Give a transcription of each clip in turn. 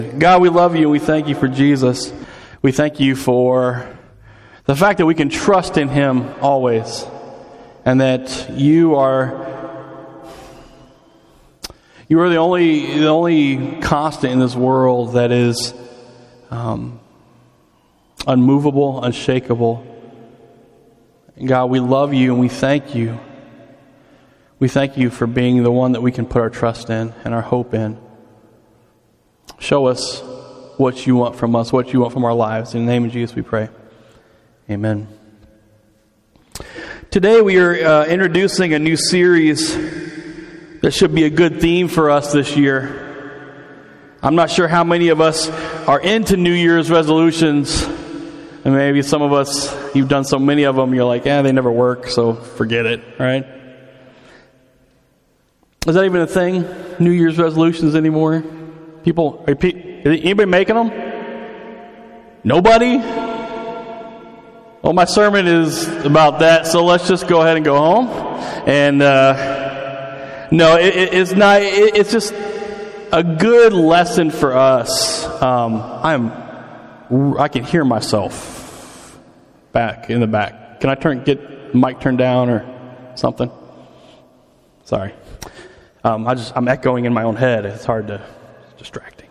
God, we love you and we thank you for Jesus. We thank you for the fact that we can trust in Him always, and that you are the only constant in this world that is unmovable, unshakable. And God, we love you and we thank you. We thank you for being the one that we can put our trust in and our hope in. Show us what you want from us, what you want from our lives. In the name of Jesus we pray. Amen. Today we are introducing a new series that should be a good theme for us this year. I'm not sure how many of us are into New Year's resolutions. And maybe some of us, you've done so many of them, you're like, they never work, so forget it, right? Is that even a thing? New Year's resolutions anymore? People, anybody making them? Nobody? Well, my sermon is about that, so let's just go ahead and go home. And no, it's not. It's just a good lesson for us. I can hear myself back in the back. Can I get the mic turned down or something? Sorry. I'm echoing in my own head. It's hard to. Distracting.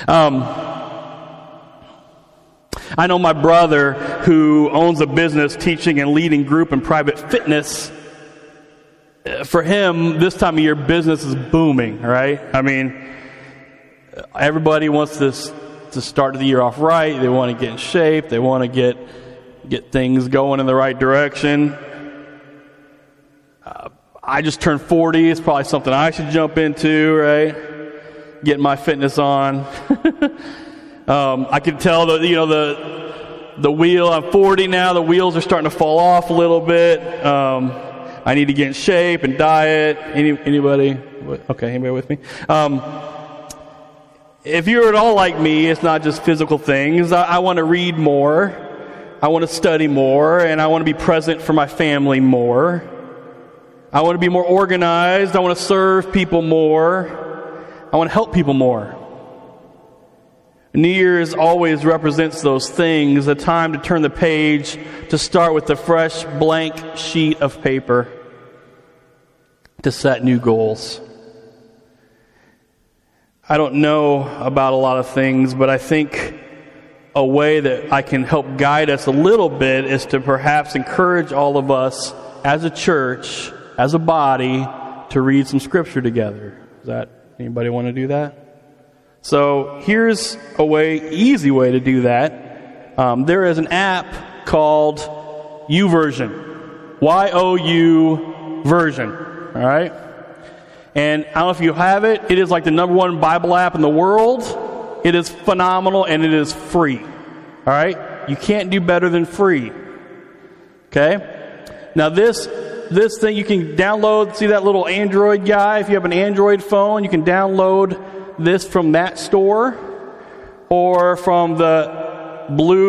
I know my brother, who owns a business teaching and leading group and private fitness. For him, this time of year, business is booming, right? I mean, everybody wants to start the year off right. They want to get in shape. They want to get things going in the right direction. I just turned 40. It's probably something I should jump into, right? Get my fitness on. I can tell that the wheel. I'm 40 now. The wheels are starting to fall off a little bit. I need to get in shape and diet. Anybody? Okay, anybody with me? If you're at all like me, it's not just physical things. I want to read more. I want to study more, and I want to be present for my family more. I want to be more organized. I want to serve people more. I want to help people more. New Year's always represents those things, a time to turn the page, to start with a fresh blank sheet of paper, to set new goals. I don't know about a lot of things, but I think a way that I can help guide us a little bit is to perhaps encourage all of us as a church, as a body, to read some scripture together. Is that anybody want to do that? So here's a easy way to do that. There is an app called YouVersion. Y-O-U version. All right? And I don't know if you have it. It is like the #1 Bible app in the world. It is phenomenal and it is free. All right? You can't do better than free. Okay? Now this thing you can download. See that little Android guy? If you have an Android phone, you can download this from that store or from the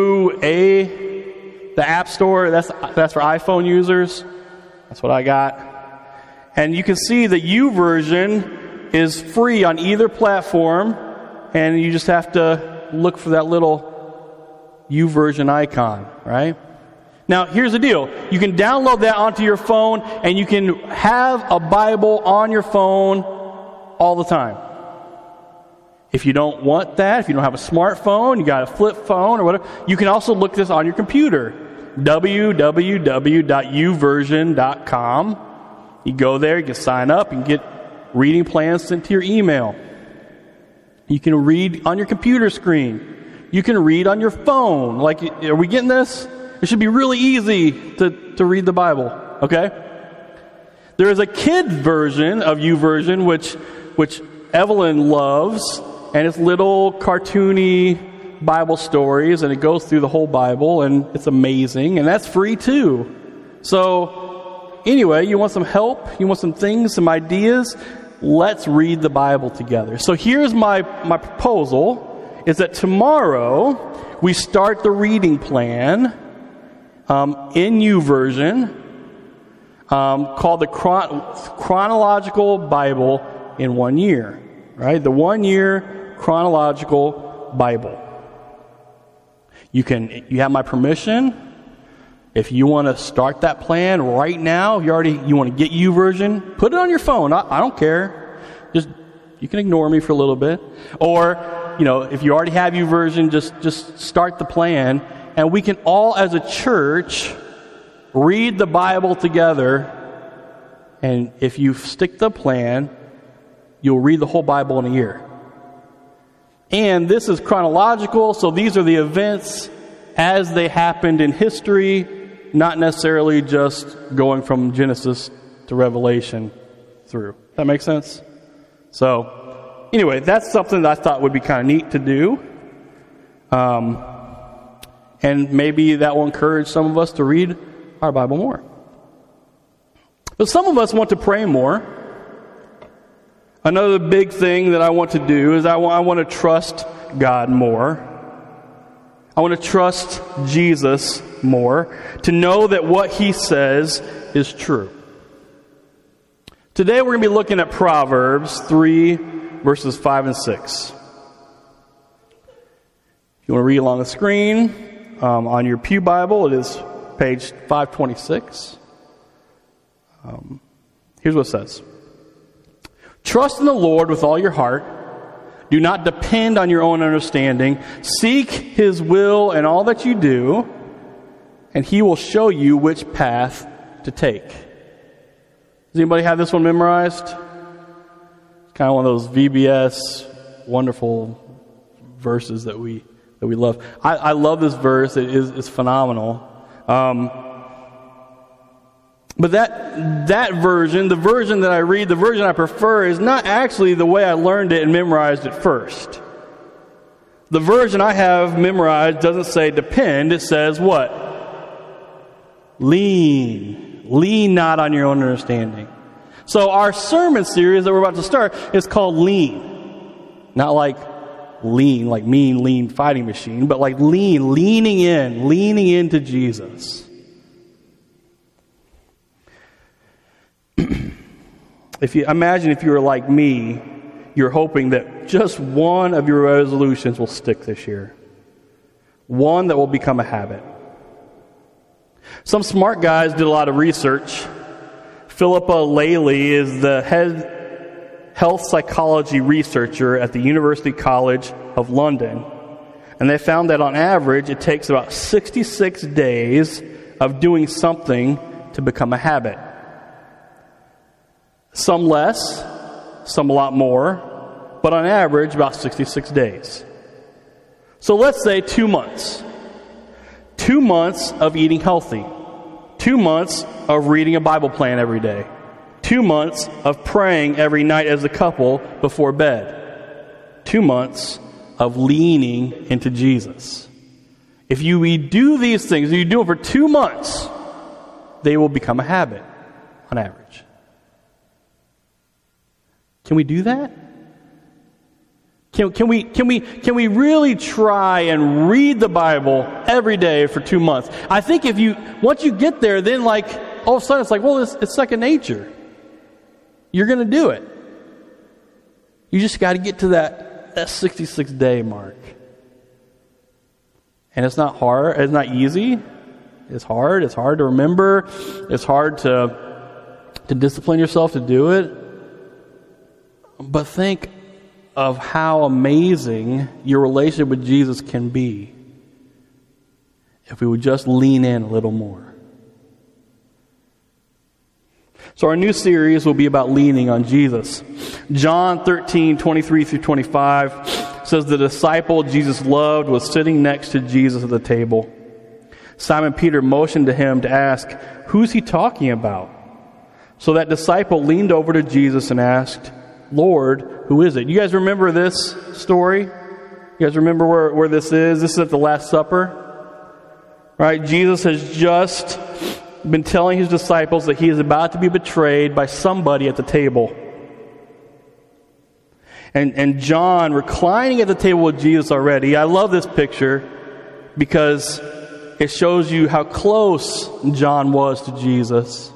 the App Store. That's for iPhone users. That's what I got. And you can see the YouVersion is free on either platform, and you just have to look for that little YouVersion icon, right? Now, here's the deal. You can download that onto your phone, and you can have a Bible on your phone all the time. If you don't want that, if you don't have a smartphone, you got a flip phone or whatever, you can also look this on your computer. www.uversion.com. You go there, you can sign up, and get reading plans sent to your email. You can read on your computer screen. You can read on your phone. Like, are we getting this? It should be really easy to read the Bible, okay? There is a kid version of YouVersion, which Evelyn loves, and it's little cartoony Bible stories, and it goes through the whole Bible, and it's amazing, and that's free too. So, anyway, you want some help? You want some things, some ideas? Let's read the Bible together. So here's my proposal, is that tomorrow we start the reading plan in YouVersion called the Chronological Bible in 1 year. Right? The 1 year chronological Bible. You have my permission. If you want to start that plan right now, you want to get YouVersion, put it on your phone. I don't care. You can ignore me for a little bit. Or, if you already have YouVersion, just start the plan. And we can all, as a church, read the Bible together. And if you stick to the plan, you'll read the whole Bible in a year. And this is chronological, so these are the events as they happened in history, not necessarily just going from Genesis to Revelation through. That make sense? So, anyway, that's something that I thought would be kind of neat to do. And maybe that will encourage some of us to read our Bible more. But some of us want to pray more. Another big thing that I want to do is I want to trust God more. I want to trust Jesus more, to know that what He says is true. Today we're going to be looking at Proverbs 3, verses 5 and 6. If you want to read along the screen, on your pew Bible, it is page 526. Here's what it says. Trust in the Lord with all your heart. Do not depend on your own understanding. Seek His will in all that you do, and He will show you which path to take. Does anybody have this one memorized? It's kind of one of those VBS wonderful verses that we love. I love this verse. It's phenomenal. But that version, the version that I read, the version I prefer, is not actually the way I learned it and memorized it first. The version I have memorized doesn't say depend, it says what? Lean. Lean not on your own understanding. So our sermon series that we're about to start is called Lean. Not like lean, like mean, lean fighting machine, but like leaning into Jesus. If you were like me, you're hoping that just one of your resolutions will stick this year. One that will become a habit. Some smart guys did a lot of research. Philippa Laley is the head health psychology researcher at the University College of London. And they found that on average, it takes about 66 days of doing something to become a habit. Some less, some a lot more, but on average, about 66 days. So let's say 2 months. 2 months of eating healthy. 2 months of reading a Bible plan every day. 2 months of praying every night as a couple before bed. 2 months of leaning into Jesus. If you do these things, if you do it for 2 months, they will become a habit on average. Can we do that? Can we really try and read the Bible every day for 2 months? I think once you get there, then all of a sudden it's like, well, it's second nature. You're going to do it. You just got to get to that 66-day mark. And it's not hard. It's not easy. It's hard. It's hard to remember. It's hard to discipline yourself to do it. But think of how amazing your relationship with Jesus can be if we would just lean in a little more. So our new series will be about leaning on Jesus. John 13:23-25 says the disciple Jesus loved was sitting next to Jesus at the table. Simon Peter motioned to him to ask, "Who's he talking about?" So that disciple leaned over to Jesus and asked, "Lord, who is it?" You guys remember this story? You guys remember where this is? This is at the Last Supper. Right? Jesus has just been telling his disciples that he is about to be betrayed by somebody at the table. And John reclining at the table with Jesus already. I love this picture because it shows you how close John was to Jesus.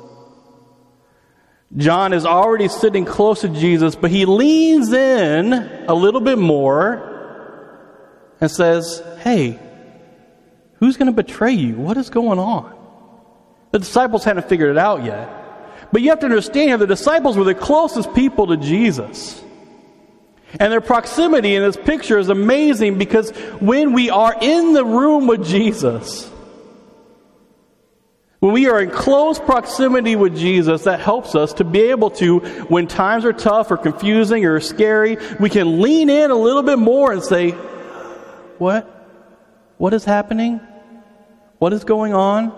John is already sitting close to Jesus, but he leans in a little bit more and says, hey, who's going to betray you? What is going on? The disciples hadn't figured it out yet. But you have to understand here, the disciples were the closest people to Jesus. And their proximity in this picture is amazing, because when we are in the room with Jesus, when we are in close proximity with Jesus, that helps us to be able to, when times are tough or confusing or scary, we can lean in a little bit more and say, what? What is happening? What is going on?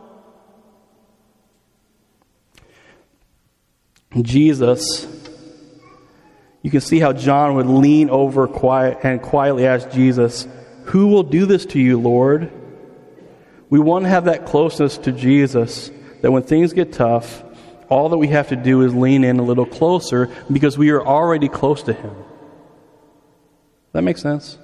Jesus, you can see how John would lean over and quietly ask Jesus, who will do this to you, Lord? We want to have that closeness to Jesus, that when things get tough, all that we have to do is lean in a little closer, because we are already close to Him. That makes sense?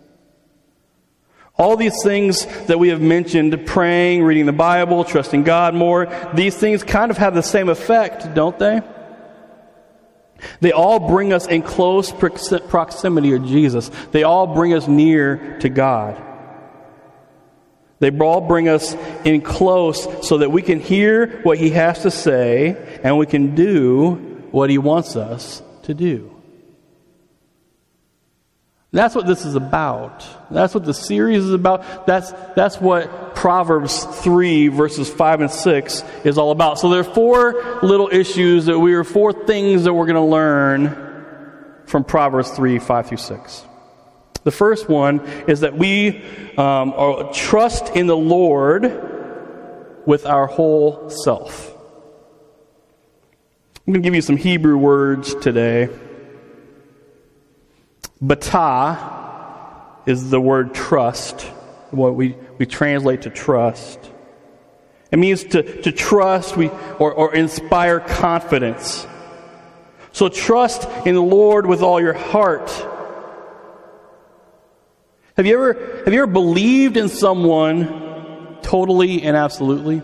All these things that we have mentioned, praying, reading the Bible, trusting God more, these things kind of have the same effect, don't they? They all bring us in close proximity to Jesus. They all bring us near to God. They all bring us in close so that we can hear what He has to say and we can do what He wants us to do. That's what this is about. That's what the series is about. That's what Proverbs 3 verses 5 and 6 is all about. So there are four little issues four things that we're going to learn from Proverbs 3, 5 through 6. The first one is that we trust in the Lord with our whole self. I'm going to give you some Hebrew words today. Batah is the word trust, what we translate to trust. It means to trust or inspire confidence. So trust in the Lord with all your heart. Have you ever believed in someone totally and absolutely?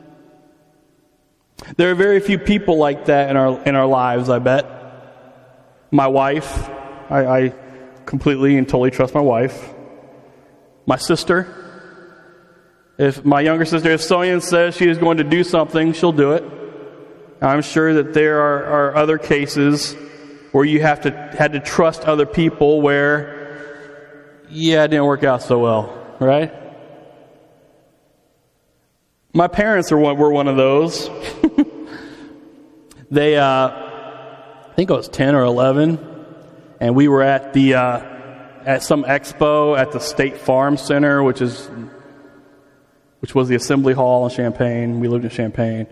There are very few people like that in our lives, I bet. My wife, I completely and totally trust my wife. My sister, if my younger sister, if Sonia says she is going to do something, she'll do it. I'm sure that there are other cases where you had to trust other people where, it didn't work out so well, right? My parents were one of those. They, I think I was 10 or 11. And we were at some expo at the State Farm Center, which was the Assembly Hall in Champaign. We lived in Champaign,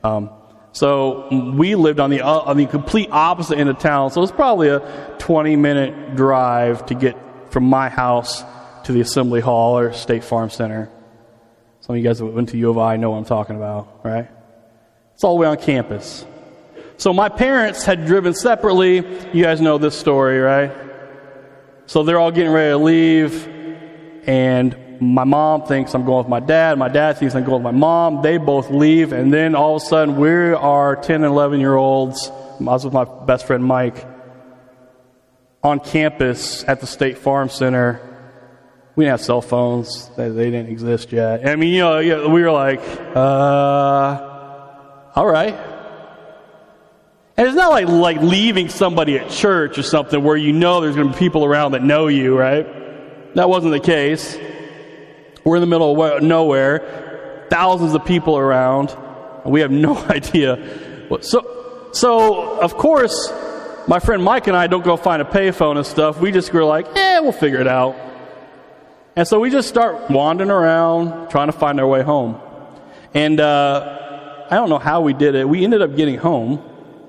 so we lived on the complete opposite end of town. So it was probably a 20-minute drive to get from my house to the Assembly Hall or State Farm Center. Some of you guys that went to U of I know what I'm talking about, right? It's all the way on campus. So my parents had driven separately. You guys know this story, right? So they're all getting ready to leave, and my mom thinks I'm going with my dad. My dad thinks I'm going with my mom. They both leave, and then all of a sudden we are 10 and 11-year-olds. I was with my best friend Mike on campus at the State Farm Center. We didn't have cell phones. They didn't exist yet. I mean, we were like, all right. And it's not like leaving somebody at church or something where you know there's going to be people around that know you, right? That wasn't the case. We're in the middle of nowhere, thousands of people around, and we have no idea. So of course, my friend Mike and I don't go find a payphone and stuff. We just were like, we'll figure it out. And so we just start wandering around, trying to find our way home. And I don't know how we did it. We ended up getting home.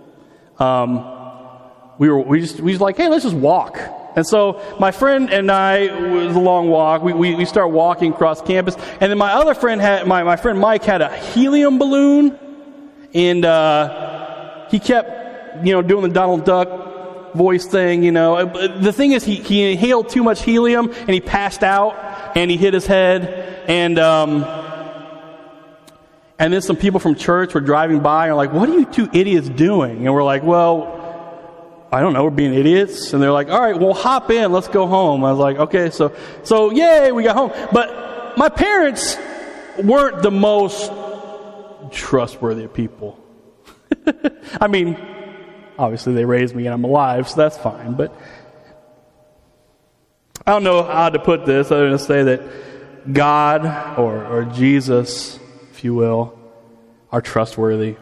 We was like, hey, let's just walk. And so my friend and I, it was a long walk. We start walking across campus, and then my other friend my friend Mike had a helium balloon, and he kept doing the Donald Duck voice thing. The thing is, he inhaled too much helium and he passed out and he hit his head, and then some people from church were driving by and were like, what are you two idiots doing? And we're like, well, I don't know, we're being idiots. And they're like, all right, well, hop in, let's go home. I was like, okay, so yay, we got home. But my parents weren't the most trustworthy of people. I mean, obviously they raised me and I'm alive, so that's fine. But I don't know how to put this other than to say that God or Jesus, if you will, are trustworthy.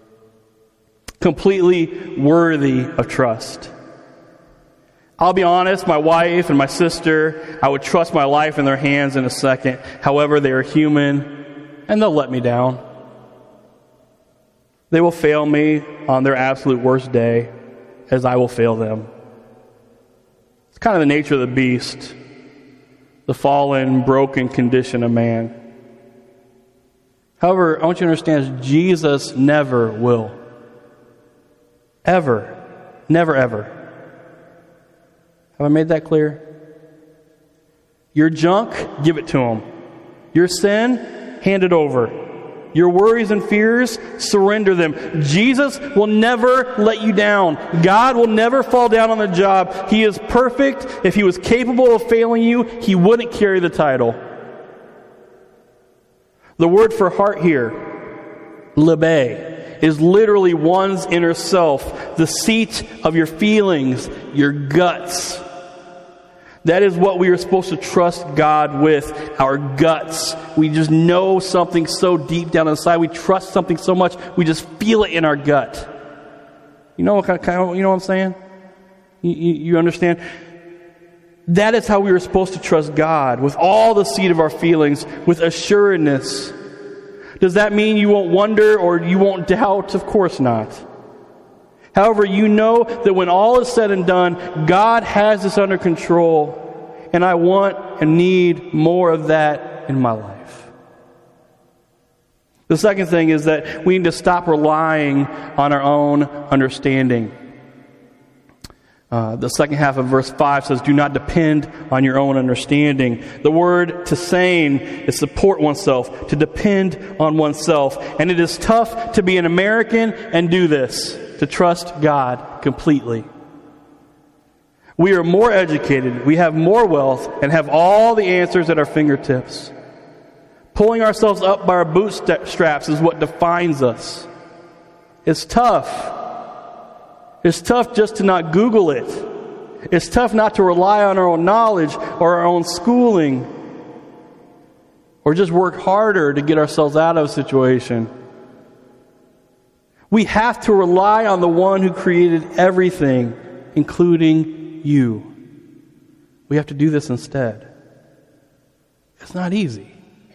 Completely worthy of trust. I'll be honest, my wife and my sister, I would trust my life in their hands in a second. However, they are human and they'll let me down. They will fail me on their absolute worst day as I will fail them. It's kind of the nature of the beast, the fallen, broken condition of man. However, I want you to understand Jesus never will. Ever. Never, ever. Have I made that clear? Your junk, give it to him. Your sin, hand it over. Your worries and fears, surrender them. Jesus will never let you down. God will never fall down on the job. He is perfect. If He was capable of failing you, He wouldn't carry the title. The word for heart here, lebe, is literally one's inner self, the seat of your feelings, your guts. That is what we are supposed to trust God with, our guts. We just know something so deep down inside. We trust something so much, we just feel it in our gut. You know what I'm saying? You understand? That is how we are supposed to trust God, with all the seat of our feelings, with assuredness. Does that mean you won't wonder or you won't doubt? Of course not. However, you know that when all is said and done, God has this under control, and I want and need more of that in my life. The second thing is that we need to stop relying on our own understanding. The second half of verse 5 says, do not depend on your own understanding. The word "tesein" is support oneself, to depend on oneself. And it is tough to be an American and do this, to trust God completely. We are more educated, we have more wealth, and have all the answers at our fingertips. Pulling ourselves up by our bootstraps is what defines us. It's tough. It's tough just to not Google it. It's tough not to rely on our own knowledge or our own schooling, or just work harder to get ourselves out of a situation. We have to rely on the one who created everything, including you. We have to do this instead. It's not easy.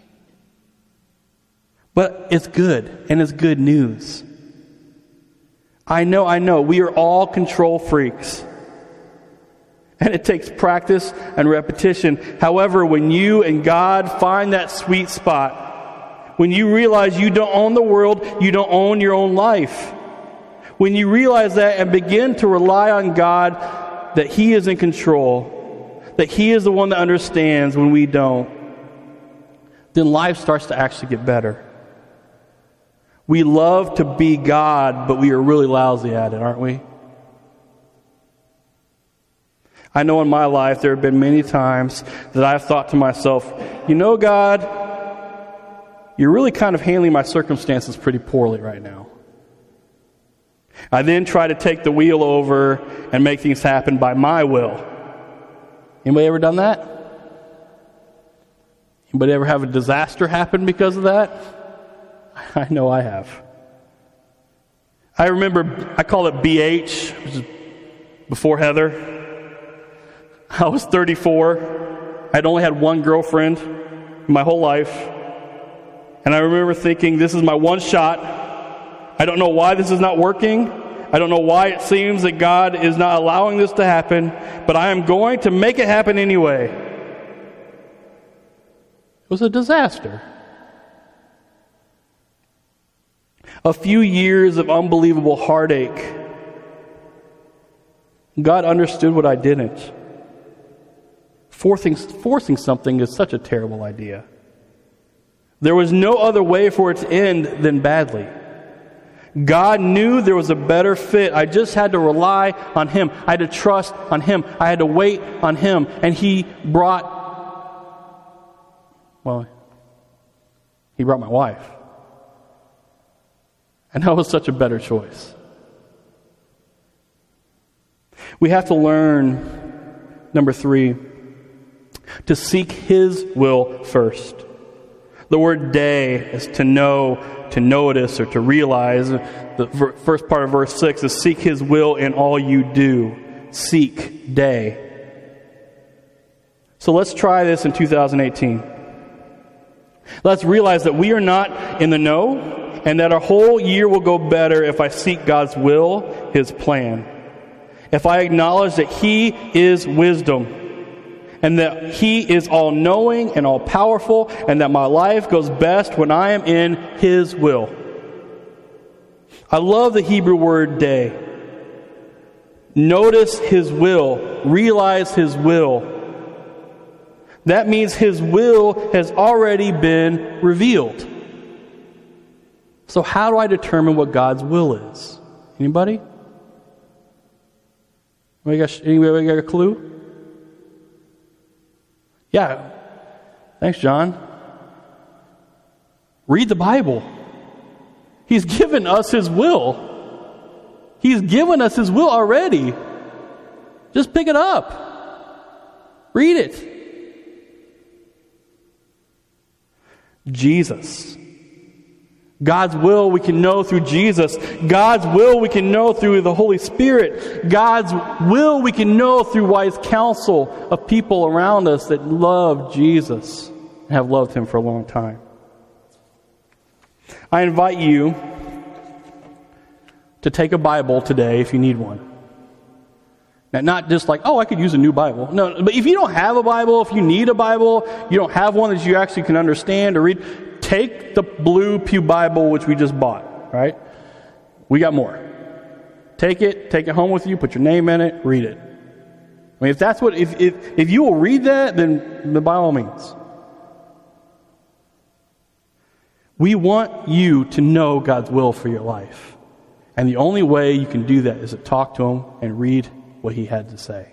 But it's good, and it's good news. I know, we are all control freaks. And it takes practice and repetition. However, when you and God find that sweet spot, when you realize you don't own the world, you don't own your own life. When you realize that and begin to rely on God, that He is in control, that He is the one that understands when we don't, then life starts to actually get better. We love to be God, but we are really lousy at it, aren't we? I know in my life there have been many times that I've thought to myself, you know, God, you're really kind of handling my circumstances pretty poorly right now. I then try to take the wheel over and make things happen by my will. Anybody ever done that? Anybody ever have a disaster happen because of that? I know I have. I remember, I call it BH, which is before Heather. I was 34. I'd only had one girlfriend in my whole life. And I remember thinking, this is my one shot. I don't know why this is not working. I don't know why it seems that God is not allowing this to happen, but I am going to make it happen anyway. It was a disaster. A few years of unbelievable heartache. God understood what I didn't. Forcing something is such a terrible idea. There was no other way for it to end than badly. God knew there was a better fit. I just had to rely on Him. I had to trust on Him. I had to wait on Him. And He brought my wife. And that was such a better choice. We have to learn, number 3, to seek His will first. The word day is to know, to notice, or to realize. The first part of verse 6 is seek His will in all you do. Seek day. So let's try this in 2018. Let's realize that we are not in the know, and that our whole year will go better if I seek God's will, His plan. If I acknowledge that He is wisdom, and that He is all-knowing and all-powerful, and that my life goes best when I am in His will. I love the Hebrew word day. Notice His will. Realize His will. That means His will has already been revealed. So how do I determine what God's will is? Anybody? Anybody got a clue? Yeah. Thanks, John. Read the Bible. He's given us His will. He's given us His will already. Just pick it up. Read it. Jesus. God's will we can know through Jesus. God's will we can know through the Holy Spirit. God's will we can know through wise counsel of people around us that love Jesus and have loved Him for a long time. I invite you to take a Bible today if you need one. Now, not just like, I could use a new Bible. No, but if you don't have a Bible, if you need a Bible, you don't have one that you actually can understand or read, take the blue Pew Bible, which we just bought, right? We got more. Take it home with you, put your name in it, read it. I mean, if you will read that, then by all means. We want you to know God's will for your life. And the only way you can do that is to talk to Him and read what He had to say.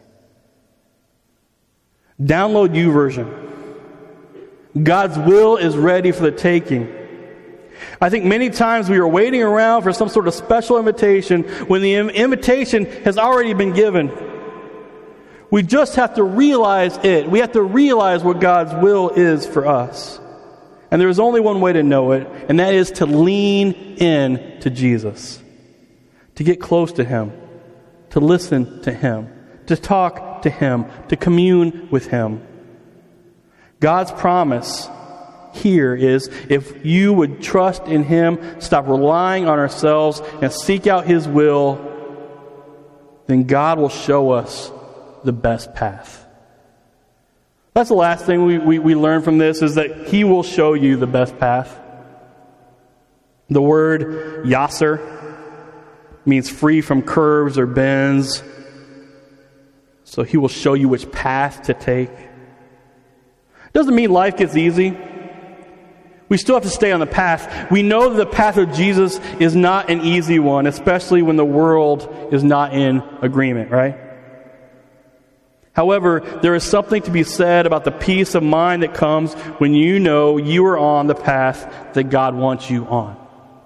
Download YouVersion. God's will is ready for the taking. I think many times we are waiting around for some sort of special invitation when the invitation has already been given. We just have to realize it. We have to realize what God's will is for us. And there is only one way to know it, and that is to lean in to Jesus. To get close to Him. To listen to Him. To talk to Him. To commune with Him. God's promise here is if you would trust in Him, stop relying on ourselves, and seek out His will, then God will show us the best path. That's the last thing we learn from this, is that He will show you the best path. The word yasser means free from curves or bends. So He will show you which path to take. Doesn't mean life gets easy. We still have to stay on the path. We know that the path of Jesus is not an easy one, especially when the world is not in agreement, right? However, there is something to be said about the peace of mind that comes when you know you are on the path that God wants you on.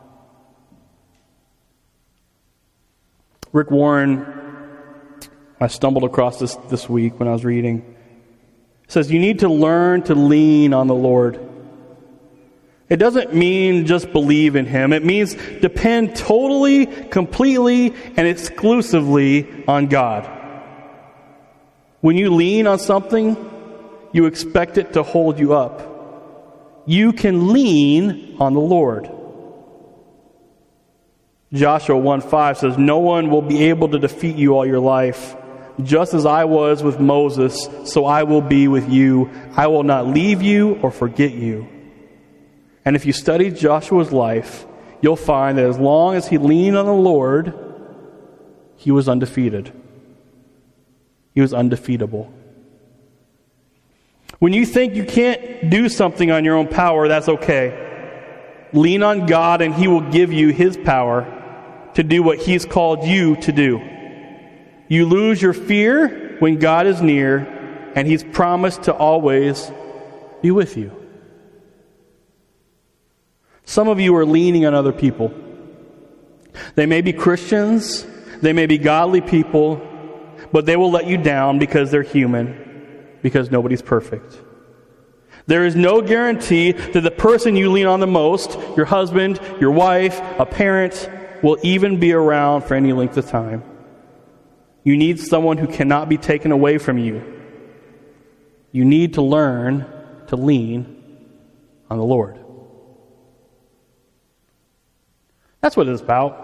Rick Warren, I stumbled across this week when I was reading, says you need to learn to lean on the Lord. It doesn't mean just believe in Him. It means depend totally, completely, and exclusively on God. When you lean on something, you expect it to hold you up. You can lean on the Lord. Joshua 1:5 says, "No one will be able to defeat you all your life. Just as I was with Moses, so I will be with you. I will not leave you or forget you." And if you study Joshua's life, you'll find that as long as he leaned on the Lord, he was undefeated. He was undefeatable. When you think you can't do something on your own power, that's okay. Lean on God and He will give you His power. to do what He's called you to do. You lose your fear when God is near, and He's promised to always be with you. Some of you are leaning on other people. They may be Christians, they may be godly people, but they will let you down because they're human, because nobody's perfect. There is no guarantee that the person you lean on the most, your husband, your wife, a parent, will even be around for any length of time. You need someone who cannot be taken away from you. You need to learn to lean on the Lord. That's what it's about.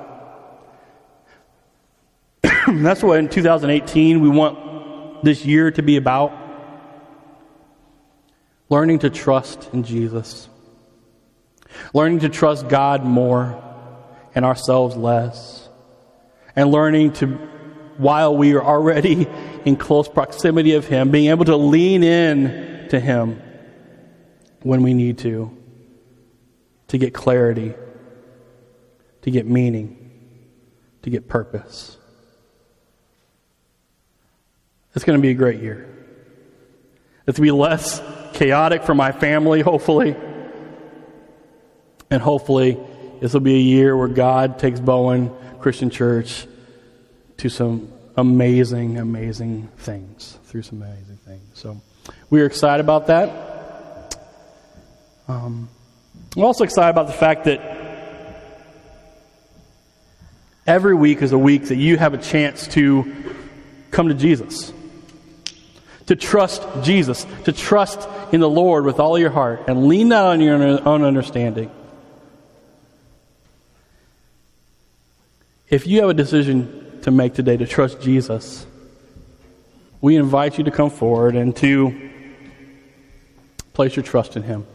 That's what in 2018 we want this year to be about. Learning to trust in Jesus. Learning to trust God more and ourselves less. And learning to, while we are already in close proximity of Him, being able to lean in to Him when we need to get clarity, to get meaning, to get purpose. It's going to be a great year. It's going to be less chaotic for my family, hopefully. And hopefully, this will be a year where God takes Bowen Christian Church to some amazing, amazing things. Through some amazing things. So, we are excited about that. I'm also excited about the fact that every week is a week that you have a chance to come to Jesus. To trust Jesus. To trust in the Lord with all your heart. And lean not on your own understanding. If you have a decision to make today to trust Jesus, we invite you to come forward and to place your trust in Him.